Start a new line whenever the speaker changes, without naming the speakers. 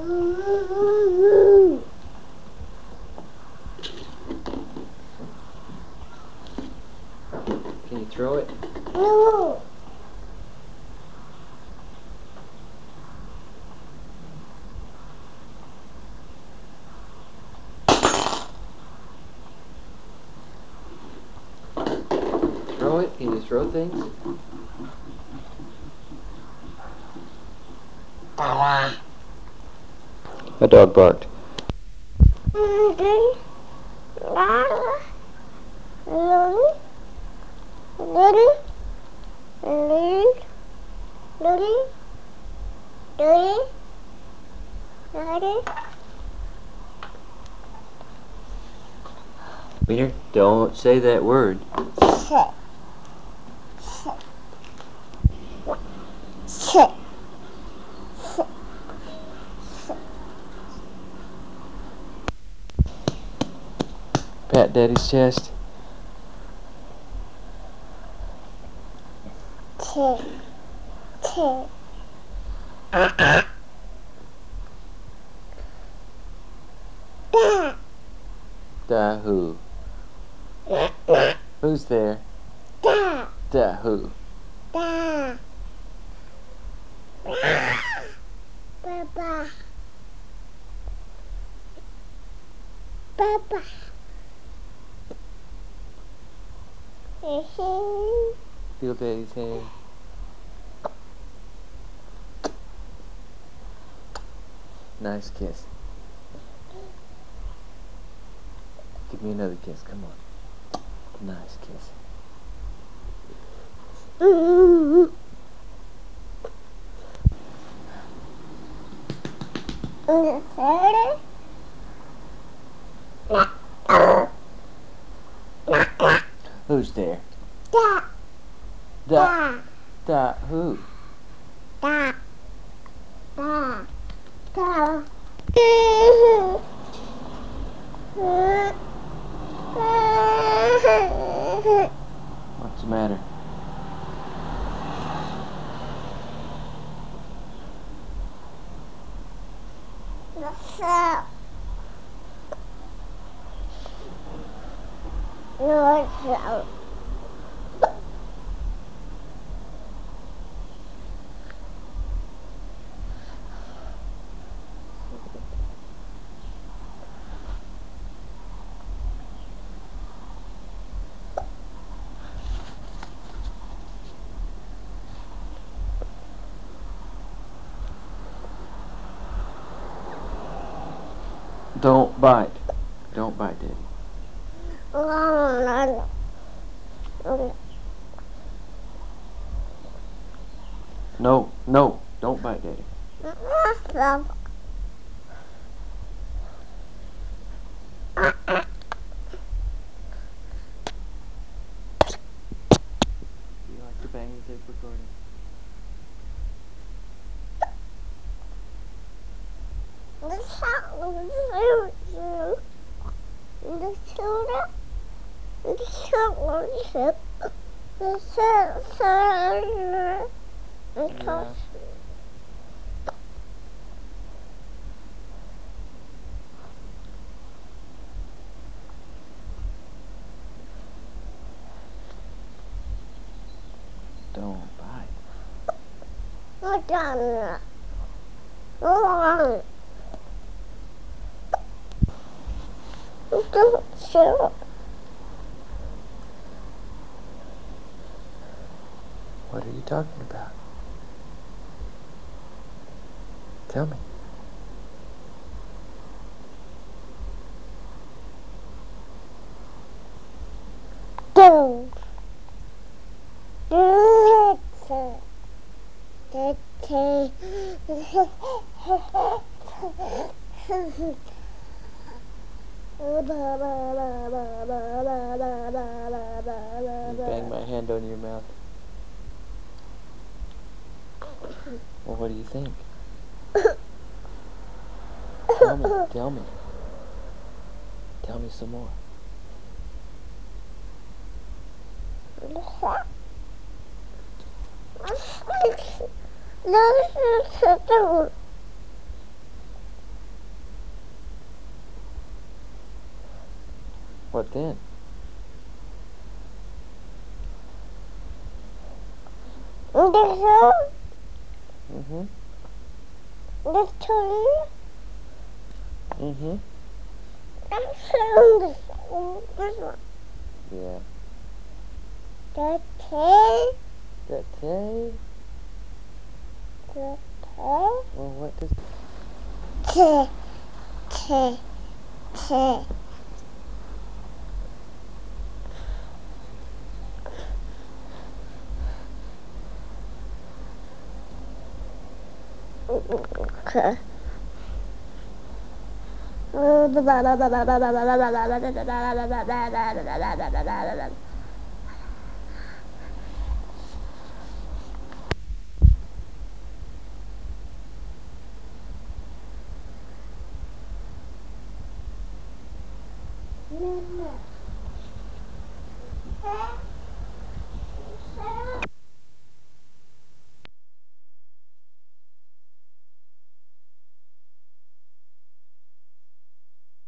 Can you throw it?
No.
Throw it? Can you throw things? A dog barked. Wiener, don't say that word. Pat Daddy's chest. Da who? Who's there? Da who?
Papa. Papa.
Feel Daddy's hand. Nice kiss. Give me another kiss, come on. Nice kiss. Who's there? Da who? What's the matter? Don't bite. Don't bite, Daddy. No, no, don't bite, Daddy. Do you like to bang the tape recording? Yeah. Don't bite. What are you talking about? Tell me. You bang my hand on your mouth. Well, what do you think? Tell me, tell me. Tell me some more. What then? Mm-hmm.
This one.
Mm-hmm.
This one.
Yeah.
The tail.
That tail?
The tail.
Well, what does...
Tail. Tail. Tail. Okay. Mama.